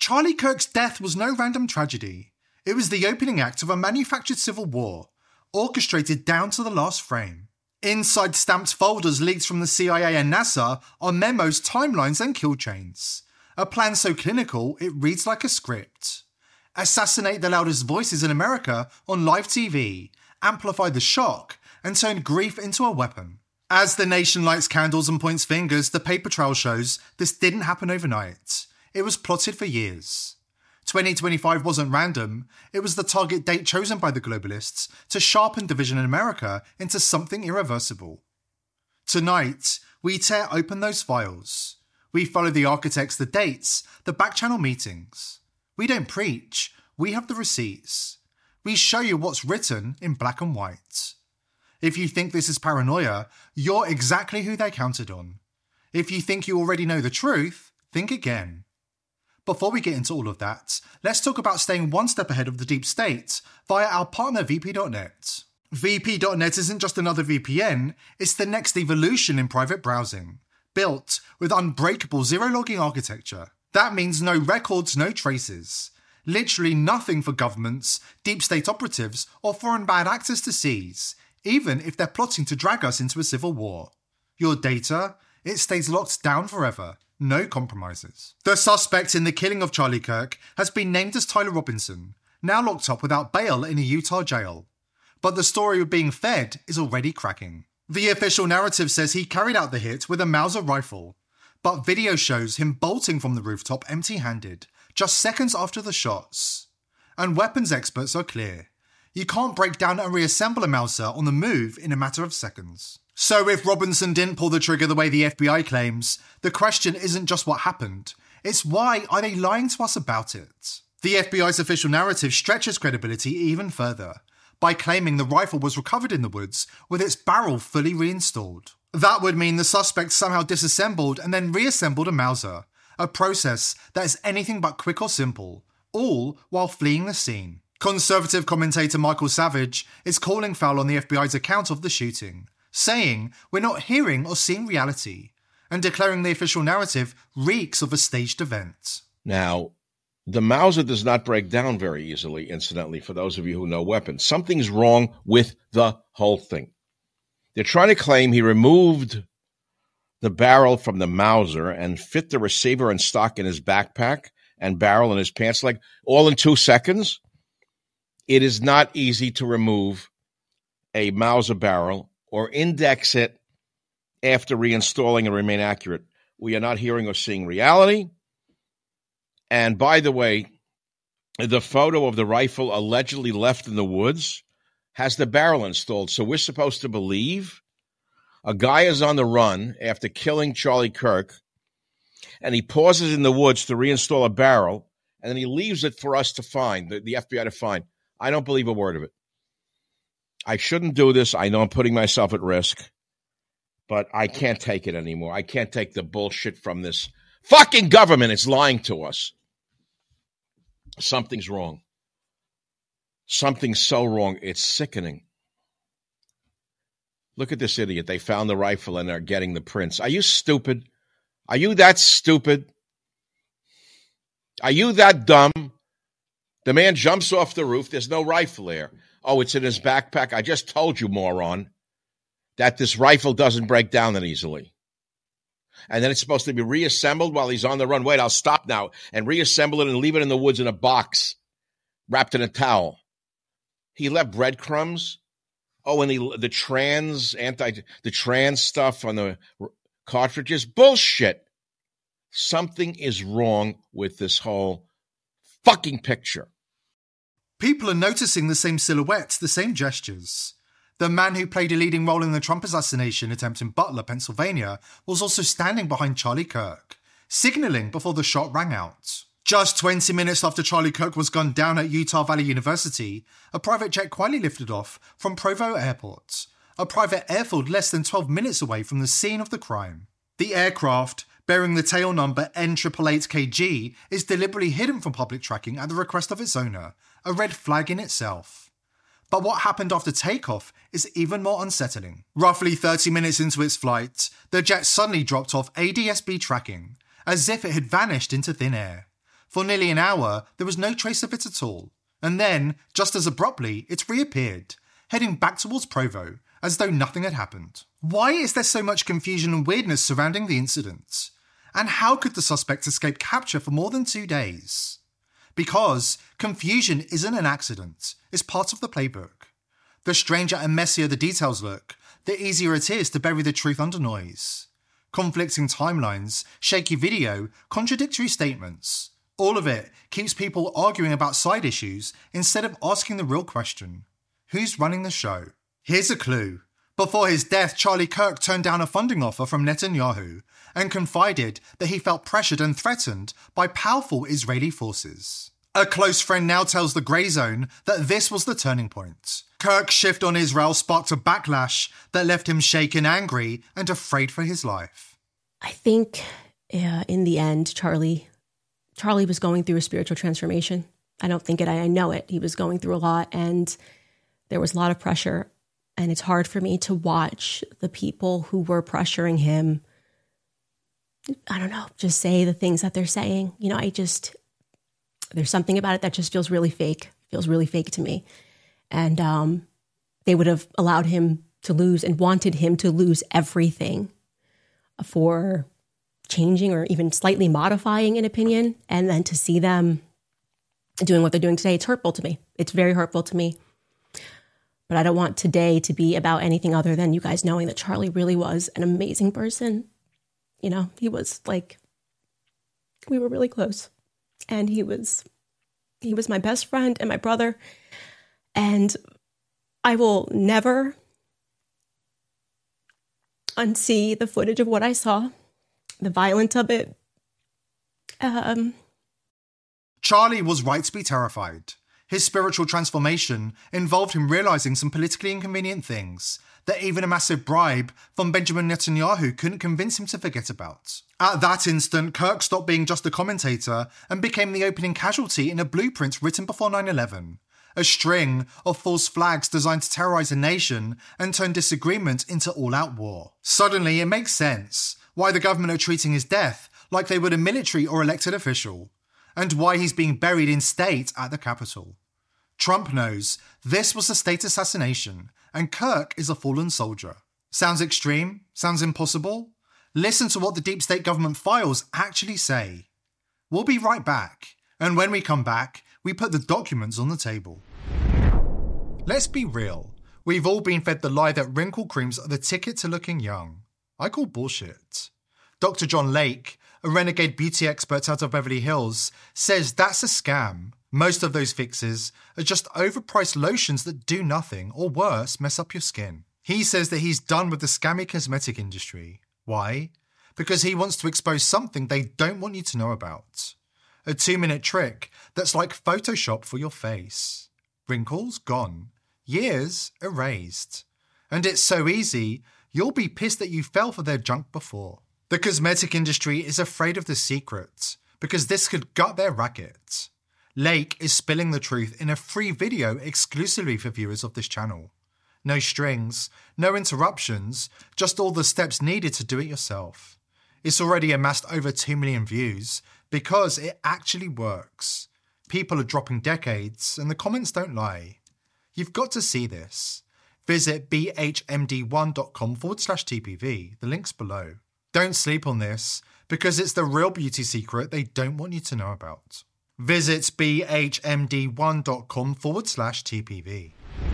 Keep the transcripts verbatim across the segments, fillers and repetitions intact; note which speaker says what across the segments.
Speaker 1: Charlie Kirk's death was no random tragedy. It was the opening act of a manufactured civil war, orchestrated down to the last frame. Inside stamped folders leaked from the C I A and NASA are memos, timelines and kill chains. A plan so clinical it reads like a script. Assassinate the loudest voices in America on live T V, amplify the shock, and turn grief into a weapon. As the nation lights candles and points fingers, the paper trail shows this didn't happen overnight. It was plotted for years. twenty twenty-five wasn't random, it was the target date chosen by the globalists to sharpen division in America into something irreversible. Tonight, we tear open those files. We follow the architects, the dates, the back-channel meetings. We don't preach, we have the receipts. We show you what's written in black and white. If you think this is paranoia, you're exactly who they counted on. If you think you already know the truth, think again. Before we get into all of that, let's talk about staying one step ahead of the deep state via our partner V P dot net. V P dot net isn't just another V P N, it's the next evolution in private browsing, built with unbreakable zero-logging architecture. That means no records, no traces. Literally nothing for governments, deep state operatives, or foreign bad actors to seize, even if they're plotting to drag us into a civil war. Your data, it stays locked down forever. No compromises. The suspect in the killing of Charlie Kirk has been named as Tyler Robinson, now locked up without bail in a Utah jail. But the story of being fed is already cracking. The official narrative says he carried out the hit with a Mauser rifle, but video shows him bolting from the rooftop empty-handed, just seconds after the shots. And weapons experts are clear. You can't break down and reassemble a Mauser on the move in a matter of seconds. So if Robinson didn't pull the trigger the way the F B I claims, the question isn't just what happened, it's why are they lying to us about it? The F B I's official narrative stretches credibility even further, by claiming the rifle was recovered in the woods with its barrel fully reinstalled. That would mean the suspect somehow disassembled and then reassembled a Mauser, a process that is anything but quick or simple, all while fleeing the scene. Conservative commentator Michael Savage is calling foul on the F B I's account of the shooting, saying we're not hearing or seeing reality, and declaring the official narrative reeks of a staged event.
Speaker 2: Now, the Mauser does not break down very easily, incidentally, for those of you who know weapons. Something's wrong with the whole thing. They're trying to claim he removed the barrel from the Mauser and fit the receiver and stock in his backpack and barrel in his pants leg, all in two seconds. It is not easy to remove a Mauser barrel or index it after reinstalling and remain accurate. We are not hearing or seeing reality. And by the way, the photo of the rifle allegedly left in the woods has the barrel installed. So we're supposed to believe a guy is on the run after killing Charlie Kirk, and he pauses in the woods to reinstall a barrel, and then he leaves it for us to find, the, the F B I to find. I don't believe a word of it. I shouldn't do this. I know I'm putting myself at risk, but I can't take it anymore. I can't take the bullshit from this fucking government. It's lying to us. Something's wrong. Something's so wrong. It's sickening. Look at this idiot. They found the rifle and they're getting the prints. Are you stupid? Are you that stupid? Are you that dumb? The man jumps off the roof. There's no rifle there. Oh, it's in his backpack. I just told you, moron, that this rifle doesn't break down that easily. And then it's supposed to be reassembled while he's on the run. Wait, I'll stop now and reassemble it and leave it in the woods in a box, wrapped in a towel. He left breadcrumbs. Oh, and the the trans anti the trans stuff on the cartridges. Bullshit. Something is wrong with this whole fucking picture.
Speaker 1: People are noticing the same silhouettes, the same gestures. The man who played a leading role in the Trump assassination attempt in Butler, Pennsylvania, was also standing behind Charlie Kirk, signalling before the shot rang out. Just twenty minutes after Charlie Kirk was gunned down at Utah Valley University, a private jet quietly lifted off from Provo Airport, a private airfield less than twelve minutes away from the scene of the crime. The aircraft, bearing the tail number N eight eight eight K G, is deliberately hidden from public tracking at the request of its owner, a red flag in itself. But what happened after takeoff is even more unsettling. Roughly thirty minutes into its flight, the jet suddenly dropped off A D S B tracking, as if it had vanished into thin air, For nearly an hour, there was no trace of it at all. And then, just as abruptly, it reappeared, heading back towards Provo, as though nothing had happened. Why is there so much confusion and weirdness surrounding the incident? And how could the suspect escape capture for more than two days? Because confusion isn't an accident, it's part of the playbook. The stranger and messier the details look, the easier it is to bury the truth under noise. Conflicting timelines, shaky video, contradictory statements. All of it keeps people arguing about side issues instead of asking the real question. Who's running the show? Here's a clue. Before his death, Charlie Kirk turned down a funding offer from Netanyahu and confided that he felt pressured and threatened by powerful Israeli forces. A close friend now tells the Grey Zone that this was the turning point. Kirk's shift on Israel sparked a backlash that left him shaken, angry, and afraid for his life.
Speaker 3: I think uh, in the end, Charlie, Charlie was going through a spiritual transformation. I don't think it, I, I know it. He was going through a lot, and there was a lot of pressure. And it's hard for me to watch the people who were pressuring him, I don't know, just say the things that they're saying. You know, I just, there's something about it that just feels really fake, feels really fake to me. And um, they would have allowed him to lose and wanted him to lose everything for changing or even slightly modifying an opinion. And then to see them doing what they're doing today, it's hurtful to me. It's very hurtful to me. But I don't want today to be about anything other than you guys knowing that Charlie really was an amazing person. You know, he was like, we were really close. And he was, he was my best friend and my brother. And I will never unsee the footage of what I saw, the violence of it. Um,
Speaker 1: Charlie was right to be terrified. His spiritual transformation involved him realising some politically inconvenient things that even a massive bribe from Benjamin Netanyahu couldn't convince him to forget about. At that instant, Kirk stopped being just a commentator and became the opening casualty in a blueprint written before nine eleven. A string of false flags designed to terrorise a nation and turn disagreement into all-out war. Suddenly, it makes sense why the government are treating his death like they would a military or elected official, and why he's being buried in state at the Capitol. Trump knows this was a state assassination, and Kirk is a fallen soldier. Sounds extreme? Sounds impossible? Listen to what the deep state government files actually say. We'll be right back, and when we come back, we put the documents on the table. Let's be real. We've all been fed the lie that wrinkle creams are the ticket to looking young. I call bullshit. Doctor John Lake, a renegade beauty expert out of Beverly Hills, says that's a scam. Most of those fixes are just overpriced lotions that do nothing, or worse, mess up your skin. He says that he's done with the scammy cosmetic industry. Why? Because he wants to expose something they don't want you to know about. A two-minute trick that's like Photoshop for your face. Wrinkles gone. Years erased. And it's so easy, you'll be pissed that you fell for their junk before. The cosmetic industry is afraid of the secret, because this could gut their racket. Lake is spilling the truth in a free video exclusively for viewers of this channel. No strings, no interruptions, just all the steps needed to do it yourself. It's already amassed over two million views because it actually works. People are dropping decades and the comments don't lie. You've got to see this. Visit bhmd1.com forward slash TPV. The link's below. Don't sleep on this because it's the real beauty secret they don't want you to know about. Visit bhmd1.com forward slash TPV.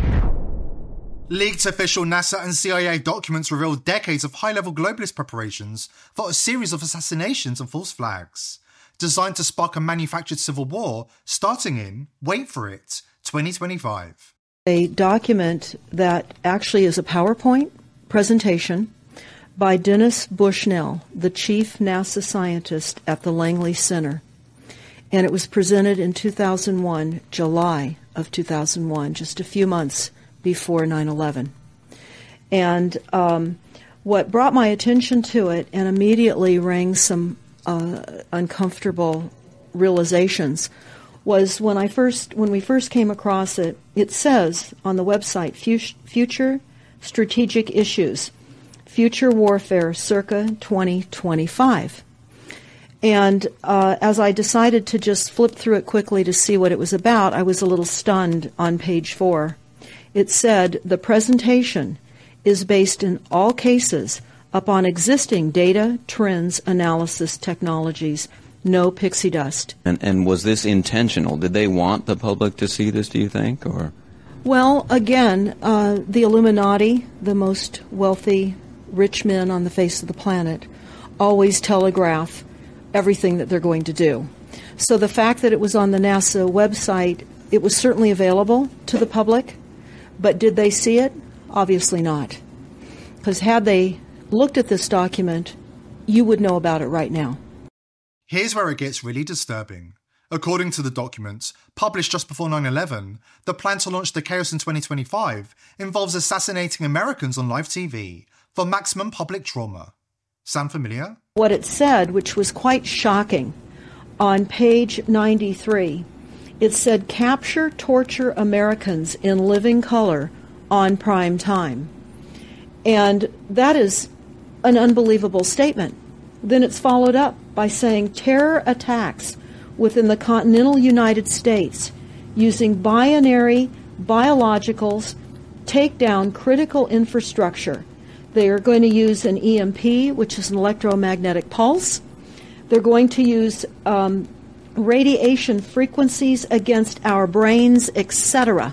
Speaker 1: Leaked official NASA and C I A documents reveal decades of high-level globalist preparations for a series of assassinations and false flags, designed to spark a manufactured civil war starting in, wait for it, twenty twenty-five.
Speaker 4: A document that actually is a PowerPoint presentation by Dennis Bushnell, the chief NASA scientist at the Langley Center. And it was presented in two thousand one, July of two thousand one, just a few months before nine eleven. And um, what brought my attention to it and immediately rang some uh, uncomfortable realizations was when I first, when we first came across it. It says on the website, Future Strategic Issues, Future Warfare circa twenty twenty-five. And uh, as I decided to just flip through it quickly to see what it was about, I was a little stunned on page four. It said, the presentation is based in all cases upon existing data, trends, analysis technologies, no pixie dust.
Speaker 5: And, and was this intentional? Did they want the public to see this, do you think? Or?
Speaker 4: Well, again, uh, the Illuminati, the most wealthy, rich men on the face of the planet, always telegraph everything that they're going to do. So the fact that it was on the NASA website, it was certainly available to the public, but did they see it? Obviously not. Because had they looked at this document, you would know about it right now.
Speaker 1: Here's where it gets really disturbing. According to the documents, published just before nine eleven, the plan to launch the Chaos in twenty twenty-five involves assassinating Americans on live T V for maximum public trauma. Sound familiar?
Speaker 4: What it said, which was quite shocking, on page ninety-three, it said, capture, torture Americans in living color on prime time. And that is an unbelievable statement. Then it's followed up by saying terror attacks within the continental United States using binary biologicals take down critical infrastructure. They are going to use an E M P, which is an electromagnetic pulse. They're going to use um, radiation frequencies against our brains, et cetera,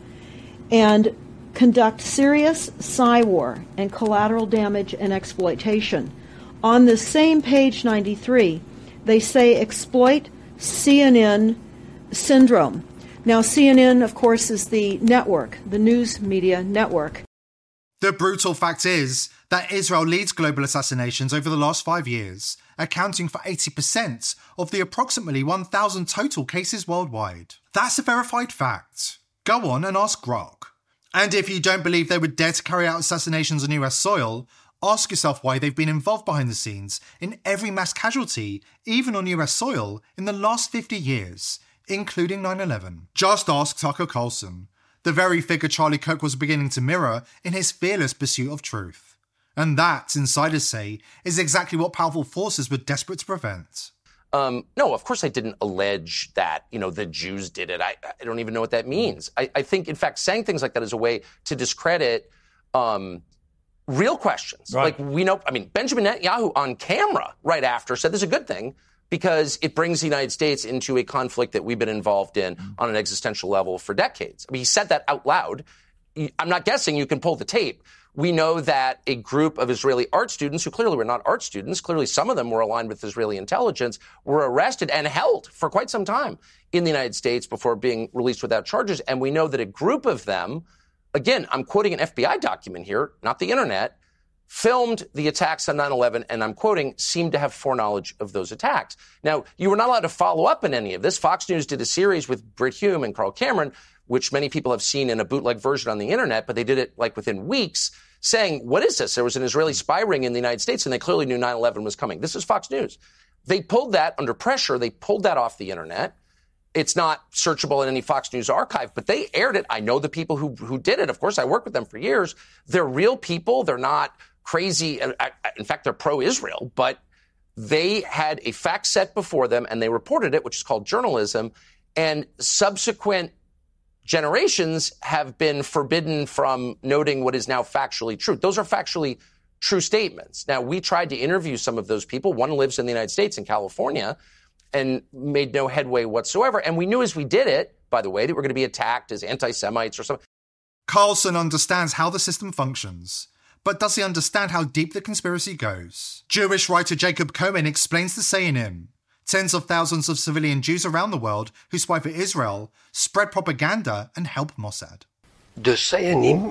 Speaker 4: and conduct serious psy-war and collateral damage and exploitation. On the same page ninety-three, they say exploit C N N syndrome. Now, C N N, of course, is the network, the news media network.
Speaker 1: The brutal fact is that Israel leads global assassinations over the last five years, accounting for eighty percent of the approximately one thousand total cases worldwide. That's a verified fact. Go on and ask Grok. And if you don't believe they would dare to carry out assassinations on U S soil, ask yourself why they've been involved behind the scenes in every mass casualty, even on U S soil, in the last fifty years, including nine eleven. Just ask Tucker Carlson, the very figure Charlie Kirk was beginning to mirror in his fearless pursuit of truth. And that, insiders say, is exactly what powerful forces were desperate to prevent.
Speaker 6: Um, no, of course I didn't allege that, you know, the Jews did it. I, I don't even know what that means. I, I think, in fact, saying things like that is a way to discredit um, real questions.
Speaker 7: Right.
Speaker 6: Like, we know, I mean, Benjamin Netanyahu on camera right after said this is a good thing because it brings the United States into a conflict that we've been involved in on an existential level for decades. I mean, he said that out loud. I'm not guessing, you can pull the tape. We know that a group of Israeli art students, who clearly were not art students, clearly some of them were aligned with Israeli intelligence, were arrested and held for quite some time in the United States before being released without charges. And we know that a group of them, again, I'm quoting an F B I document here, not the internet, filmed the attacks on nine eleven, and I'm quoting, seemed to have foreknowledge of those attacks. Now, you were not allowed to follow up in any of this. Fox News did a series with Brit Hume and Carl Cameron, which many people have seen in a bootleg version on the internet, but they did it like within weeks, saying, what is this? There was an Israeli spy ring in the United States, and they clearly knew nine eleven was coming. This is Fox News. They pulled that under pressure. They pulled that off the internet. It's not searchable in any Fox News archive, but they aired it. I know the people who, who did it. Of course, I worked with them for years. They're real people. They're not crazy. In fact, they're pro-Israel, but they had a fact set before them, and they reported it, which is called journalism, and subsequent generations have been forbidden from noting what is now factually true. Those are factually true statements. Now, we tried to interview some of those people. One lives in the United States, in California, and made no headway whatsoever. And we knew as we did it, by the way, that we're going to be attacked as anti-Semites or something.
Speaker 1: Carlson understands how the system functions, but does he understand how deep the conspiracy goes? Jewish writer Jacob Cohen explains the Sayanim. Tens of thousands of civilian Jews around the world who spy for Israel, spread propaganda, and help Mossad.
Speaker 8: The Sayanim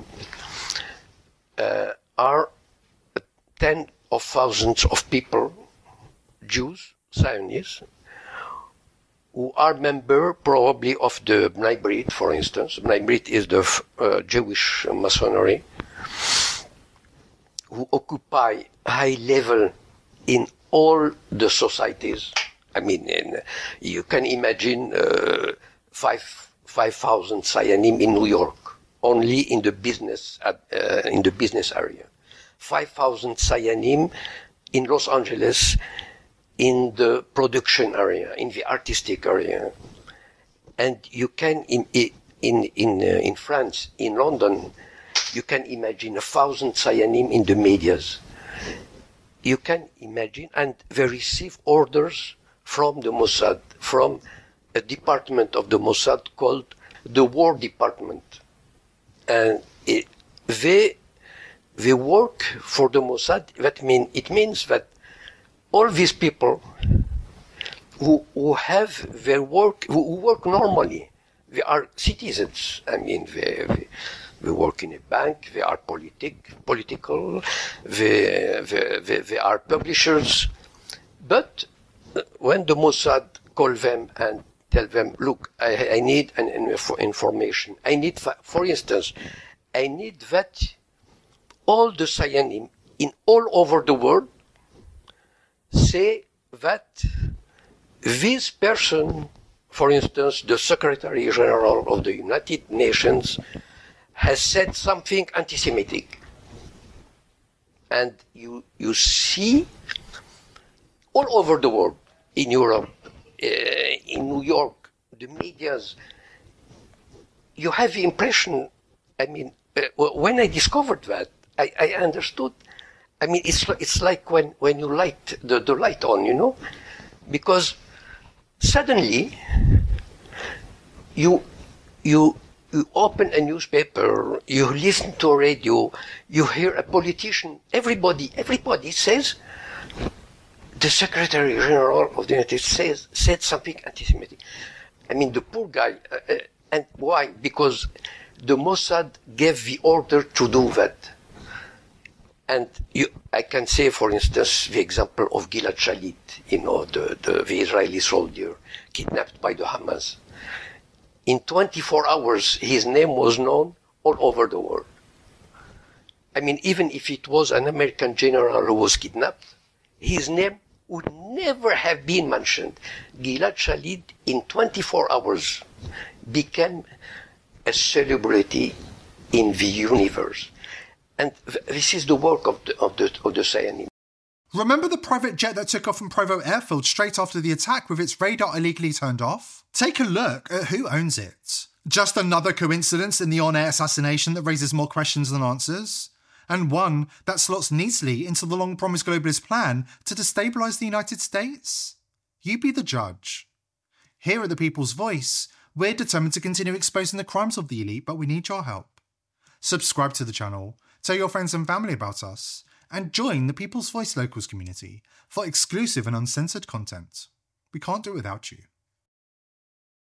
Speaker 8: uh, are tens of thousands of people, Jews, Zionists, who are members probably of the Bnei Brit, for instance. Bnei Brit is the uh, Jewish Masonry, who occupy high level in all the societies. I mean, in, you can imagine uh, five five thousand Sayanim in New York, only in the business uh, in the business area. Five thousand Sayanim in Los Angeles, in the production area, in the artistic area. And you can, in, in, in, uh, in France, in London, you can imagine a thousand cyanim in the medias. You can imagine, and they receive orders from the Mossad, from a department of the Mossad called the War Department. And it, they, they work for the Mossad. That mean, it means that all these people who, who have their work, who, who work normally, they are citizens. I mean, they, they, they work in a bank, they are politic, political, they, they, they, they are publishers. But when the Mossad call them and tell them, look, I, I need an, an information. I need, for instance, I need that all the cyanim in all over the world say that this person, for instance, the Secretary General of the United Nations, has said something anti-Semitic. And you, you see all over the world, in Europe, uh, in New York, the medias, you have the impression, I mean, uh, when I discovered that, I, I understood. I mean, it's it's like when, when you light the, the light on, you know, because suddenly you you you open a newspaper, you listen to a radio, you hear a politician. Everybody everybody says the Secretary General of the United States said something anti-Semitic. I mean, the poor guy. Uh, and why? Because the Mossad gave the order to do that. And you, I can say, for instance, the example of Gilad Shalit, you know, the, the, the Israeli soldier kidnapped by the Hamas. In twenty-four hours, his name was known all over the world. I mean, even if it was an American general who was kidnapped, his name would never have been mentioned. Gilad Shalit, in twenty-four hours, became a celebrity in the universe. And this is the work of the, of the, of the cyanim.
Speaker 1: Remember the private jet that took off from Provo Airfield straight after the attack with its radar illegally turned off? Take a look at who owns it. Just another coincidence in the on-air assassination that raises more questions than answers? And one that slots neatly into the long-promised globalist plan to destabilise the United States? You be the judge. Here at The People's Voice, we're determined to continue exposing the crimes of the elite, but we need your help. Subscribe to the channel, tell your friends and family about us, and join the People's Voice Locals community for exclusive and uncensored content. We can't do it without you.